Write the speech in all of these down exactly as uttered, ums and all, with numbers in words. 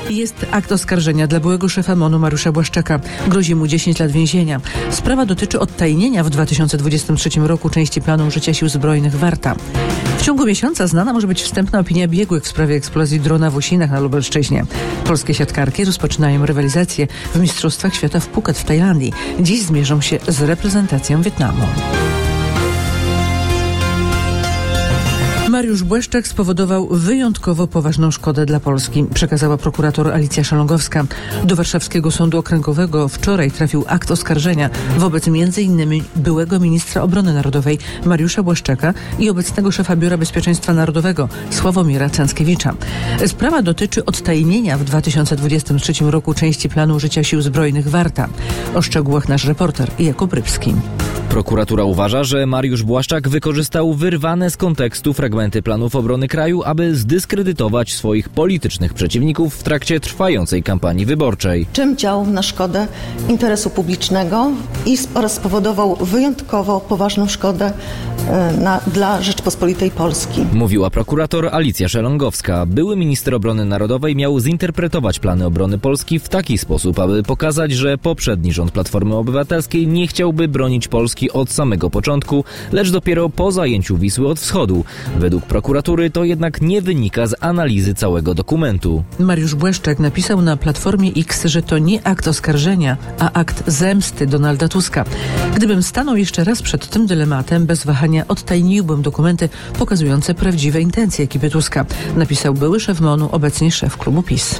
Jest akt oskarżenia dla byłego szefa MON-u Mariusza Błaszczaka. Grozi mu dziesięć lat więzienia. Sprawa dotyczy odtajnienia w dwa tysiące dwudziestym trzecim roku części planu użycia sił zbrojnych Warta. W ciągu miesiąca znana może być wstępna opinia biegłych w sprawie eksplozji drona w Łosinach na Lubelszczyźnie. Polskie siatkarki rozpoczynają rywalizację w Mistrzostwach Świata w Phuket w Tajlandii. Dziś zmierzą się z reprezentacją Wietnamu. Mariusz Błaszczak spowodował wyjątkowo poważną szkodę dla Polski, przekazała prokurator Alicja Szelongowska. Do Warszawskiego Sądu Okręgowego wczoraj trafił akt oskarżenia wobec między innymi byłego ministra obrony narodowej Mariusza Błaszczaka i obecnego szefa Biura Bezpieczeństwa Narodowego Sławomira Cęckiewicza. Sprawa dotyczy odtajnienia w dwa tysiące dwudziestym trzecim roku części planu użycia sił zbrojnych Warta. O szczegółach nasz reporter Jakub Rybski. Prokuratura uważa, że Mariusz Błaszczak wykorzystał wyrwane z kontekstu fragmenty planów obrony kraju, aby zdyskredytować swoich politycznych przeciwników w trakcie trwającej kampanii wyborczej. Czym działał na szkodę interesu publicznego i oraz spowodował wyjątkowo poważną szkodę na, dla Rzeczpospolitej Polski. Mówiła prokurator Alicja Szelongowska. Były minister obrony narodowej miał zinterpretować plany obrony Polski w taki sposób, aby pokazać, że poprzedni rząd Platformy Obywatelskiej nie chciałby bronić Polski od samego początku, lecz dopiero po zajęciu Wisły od wschodu. Według prokuratury to jednak nie wynika z analizy całego dokumentu. Mariusz Błaszczak napisał na Platformie X, że to nie akt oskarżenia, a akt zemsty Donalda Tuska. Gdybym stanął jeszcze raz przed tym dylematem, bez wahania odtajniłbym dokumenty pokazujące prawdziwe intencje ekipy Tuska, napisał były szef MON-u, obecnie szef klubu PiS.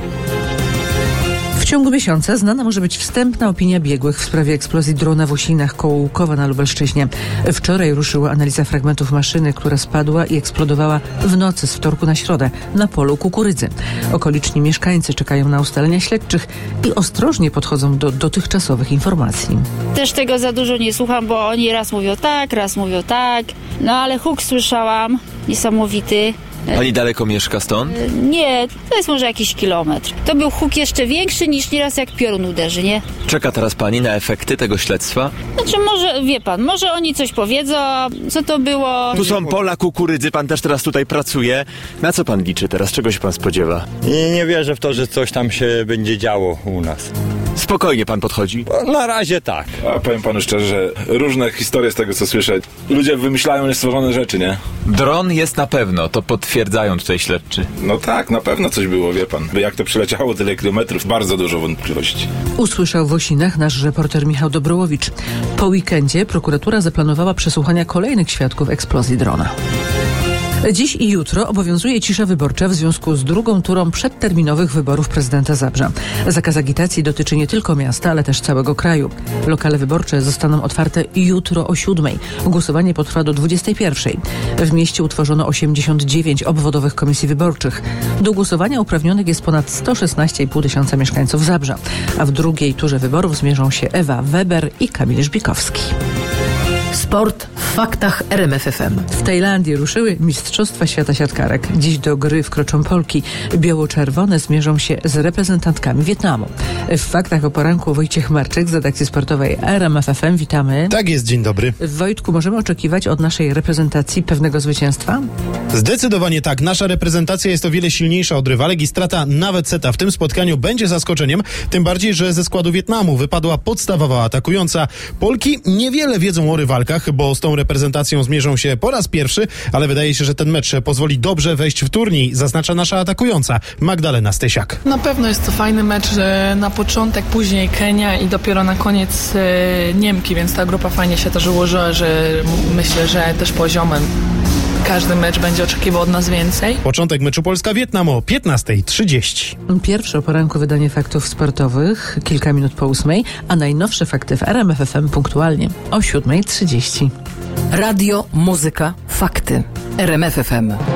W ciągu miesiąca znana może być wstępna opinia biegłych w sprawie eksplozji drona w Łosinach koło Łukowa na Lubelszczyźnie. Wczoraj ruszyła analiza fragmentów maszyny, która spadła i eksplodowała w nocy z wtorku na środę na polu kukurydzy. Okoliczni mieszkańcy czekają na ustalenia śledczych i ostrożnie podchodzą do dotychczasowych informacji. Też tego za dużo nie słucham, bo oni raz mówią tak, raz mówią tak. No ale huk słyszałam, niesamowity. Pani daleko mieszka stąd? Nie, to jest może jakiś kilometr. To był huk jeszcze większy niż nieraz jak piorun uderzy, nie? Czeka teraz pani na efekty tego śledztwa? Znaczy może, wie pan, może oni coś powiedzą, co to było. Tu są pola kukurydzy, pan też teraz tutaj pracuje. Na co pan liczy teraz? Czego się pan spodziewa? I nie wierzę w to, że coś tam się będzie działo u nas. Spokojnie pan podchodzi? Na razie tak. A powiem panu szczerze, że różne historie z tego, co słyszę. Ludzie wymyślają niestworzone rzeczy, nie? Dron jest na pewno, to potwierdzają tutaj śledczy. No tak, na pewno coś było, wie pan. Jak to przyleciało tyle kilometrów, bardzo dużo wątpliwości. Usłyszał w Łosinach nasz reporter Michał Dobrołowicz. Po weekendzie prokuratura zaplanowała przesłuchania kolejnych świadków eksplozji drona. Dziś i jutro obowiązuje cisza wyborcza w związku z drugą turą przedterminowych wyborów prezydenta Zabrza. Zakaz agitacji dotyczy nie tylko miasta, ale też całego kraju. Lokale wyborcze zostaną otwarte jutro o siódmej. Głosowanie potrwa do dwudziestej pierwszej. W mieście utworzono osiemdziesiąt dziewięć obwodowych komisji wyborczych. Do głosowania uprawnionych jest ponad sto szesnaście i pół tysiąca mieszkańców Zabrza. A w drugiej turze wyborów zmierzą się Ewa Weber i Kamil Żbikowski. Sport w faktach R M F F M. W Tajlandii ruszyły Mistrzostwa Świata Siatkarek. Dziś do gry wkroczą Polki. Biało-czerwone zmierzą się z reprezentantkami Wietnamu. W faktach o poranku Wojciech Marczyk z redakcji sportowej R M F F M. Witamy. Tak jest, dzień dobry. Wojtku, możemy oczekiwać od naszej reprezentacji pewnego zwycięstwa? Zdecydowanie tak. Nasza reprezentacja jest o wiele silniejsza od rywalek i strata nawet seta w tym spotkaniu będzie zaskoczeniem. Tym bardziej, że ze składu Wietnamu wypadła podstawowa atakująca. Polki niewiele wiedzą o rywalkach, bo z tą reprezentacją zmierzą się po raz pierwszy, ale wydaje się, że ten mecz pozwoli dobrze wejść w turniej, zaznacza nasza atakująca Magdalena Stysiak. Na pewno jest to fajny mecz, że na początek, później Kenia i dopiero na koniec e, Niemki, więc ta grupa fajnie się też ułożyła, że myślę, że też poziomem każdy mecz będzie oczekiwał od nas więcej. Początek meczu Polska-Wietnam o piętnasta trzydzieści. Pierwsze o poranku wydanie faktów sportowych, kilka minut po ósmej, a najnowsze fakty w R M F F M punktualnie o siódma trzydzieści. Radio, muzyka, fakty. R M F F M.